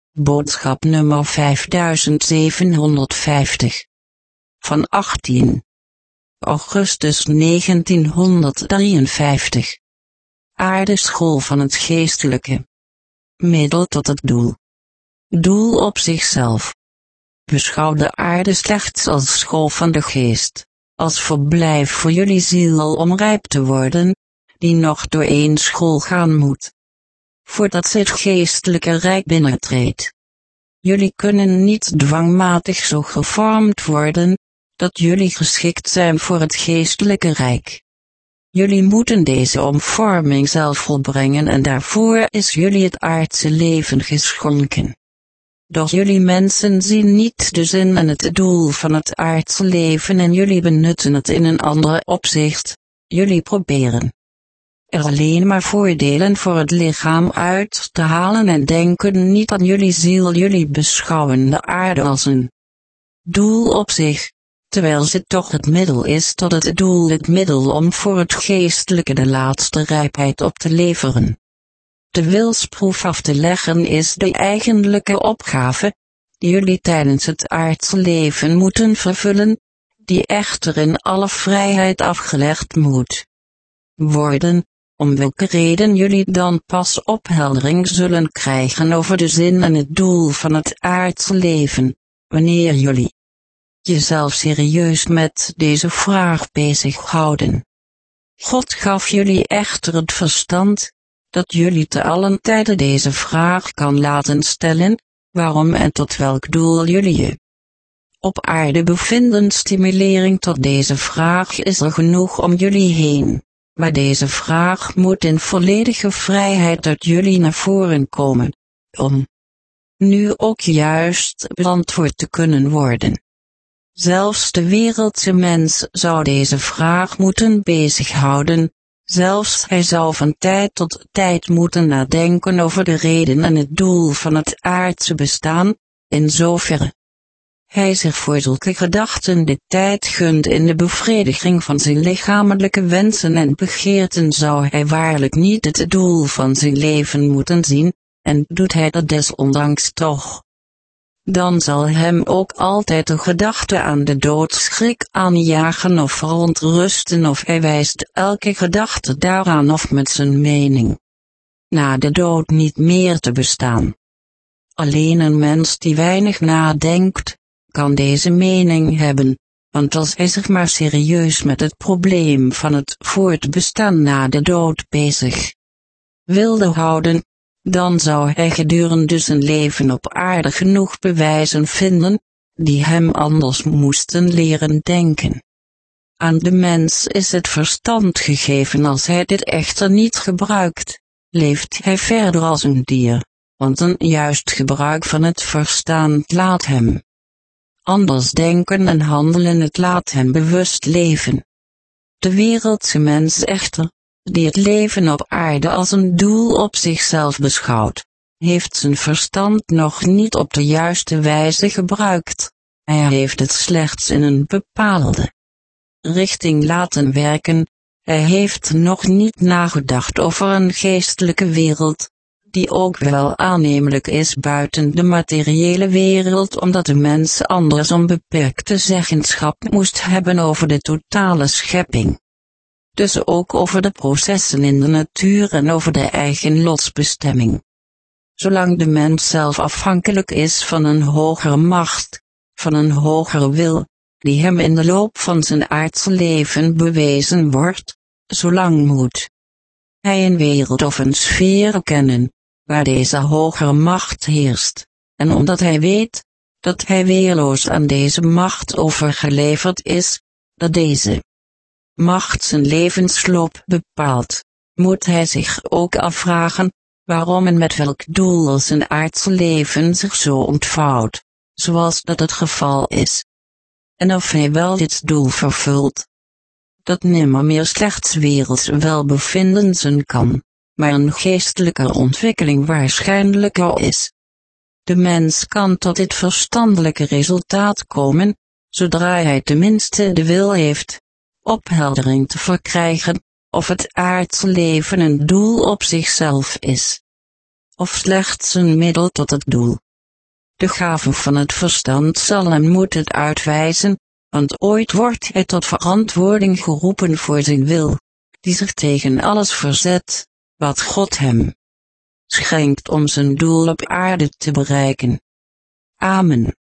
Boodschap nummer 5750. Van 18 augustus 1953. Aardeschool van het geestelijke. Middel tot het doel. Doel op zichzelf. Beschouw de aarde slechts als school van de geest, als verblijf voor jullie ziel om rijp te worden, die nog door één school gaan moet, voordat ze het geestelijke rijk binnentreedt. Jullie kunnen niet dwangmatig zo gevormd worden, dat jullie geschikt zijn voor het geestelijke rijk. Jullie moeten deze omvorming zelf volbrengen en daarvoor is jullie het aardse leven geschonken. Doch jullie mensen zien niet de zin en het doel van het aardse leven en jullie benutten het in een ander opzicht. Jullie proberen er alleen maar voordelen voor het lichaam uit te halen en denken niet aan jullie ziel. Jullie beschouwen de aarde als een doel op zich, terwijl ze toch het middel is tot het doel, het middel om voor het geestelijke de laatste rijpheid op te leveren. De wilsproef af te leggen is de eigenlijke opgave, die jullie tijdens het aardse leven moeten vervullen, die echter in alle vrijheid afgelegd moet worden, om welke reden jullie dan pas opheldering zullen krijgen over de zin en het doel van het aardse leven, wanneer jullie jezelf serieus met deze vraag bezighouden. God gaf jullie echter het verstand, dat jullie te allen tijde deze vraag kan laten stellen, waarom en tot welk doel jullie je op aarde bevinden. Stimulering tot deze vraag is er genoeg om jullie heen, maar deze vraag moet in volledige vrijheid uit jullie naar voren komen, om nu ook juist beantwoord te kunnen worden. Zelfs de wereldse mens zou deze vraag moeten bezighouden, zelfs hij zou van tijd tot tijd moeten nadenken over de reden en het doel van het aardse bestaan, in zoverre hij zich voor zulke gedachten de tijd gunt in de bevrediging van zijn lichamelijke wensen en begeerten, zou hij waarlijk niet het doel van zijn leven moeten zien, en doet hij dat desondanks toch. Dan zal hem ook altijd de gedachte aan de dood schrik aanjagen of verontrusten, of hij wijst elke gedachte daaraan of met zijn mening na de dood niet meer te bestaan. Alleen een mens die weinig nadenkt, kan deze mening hebben, want als hij zich maar serieus met het probleem van het voortbestaan na de dood bezig wilde houden, dan zou hij gedurende zijn leven op aarde genoeg bewijzen vinden, die hem anders moesten leren denken. Aan de mens is het verstand gegeven. Als hij dit echter niet gebruikt, leeft hij verder als een dier, want een juist gebruik van het verstand laat hem anders denken en handelen, het laat hem bewust leven. De wereldse mens echter, die het leven op aarde als een doel op zichzelf beschouwt, heeft zijn verstand nog niet op de juiste wijze gebruikt. Hij heeft het slechts in een bepaalde richting laten werken. Hij heeft nog niet nagedacht over een geestelijke wereld, die ook wel aannemelijk is buiten de materiële wereld, omdat de mens anders onbeperkte zeggenschap moest hebben over de totale schepping. Dus ook over de processen in de natuur en over de eigen lotsbestemming. Zolang de mens zelf afhankelijk is van een hogere macht, van een hogere wil, die hem in de loop van zijn aardse leven bewezen wordt, zolang moet hij een wereld of een sfeer kennen, waar deze hogere macht heerst, en omdat hij weet, dat hij weerloos aan deze macht overgeleverd is, dat deze macht zijn levensloop bepaalt, moet hij zich ook afvragen, waarom en met welk doel zijn aardse leven zich zo ontvouwt, zoals dat het geval is. En of hij wel dit doel vervult, dat nimmer meer slechts werelds welbevinden zijn kan, maar een geestelijke ontwikkeling waarschijnlijker is. De mens kan tot dit verstandelijke resultaat komen, zodra hij tenminste de wil heeft opheldering te verkrijgen, of het aardse leven een doel op zichzelf is, of slechts een middel tot het doel. De gave van het verstand zal hem moeten uitwijzen, want ooit wordt hij tot verantwoording geroepen voor zijn wil, die zich tegen alles verzet, wat God hem schenkt om zijn doel op aarde te bereiken. Amen.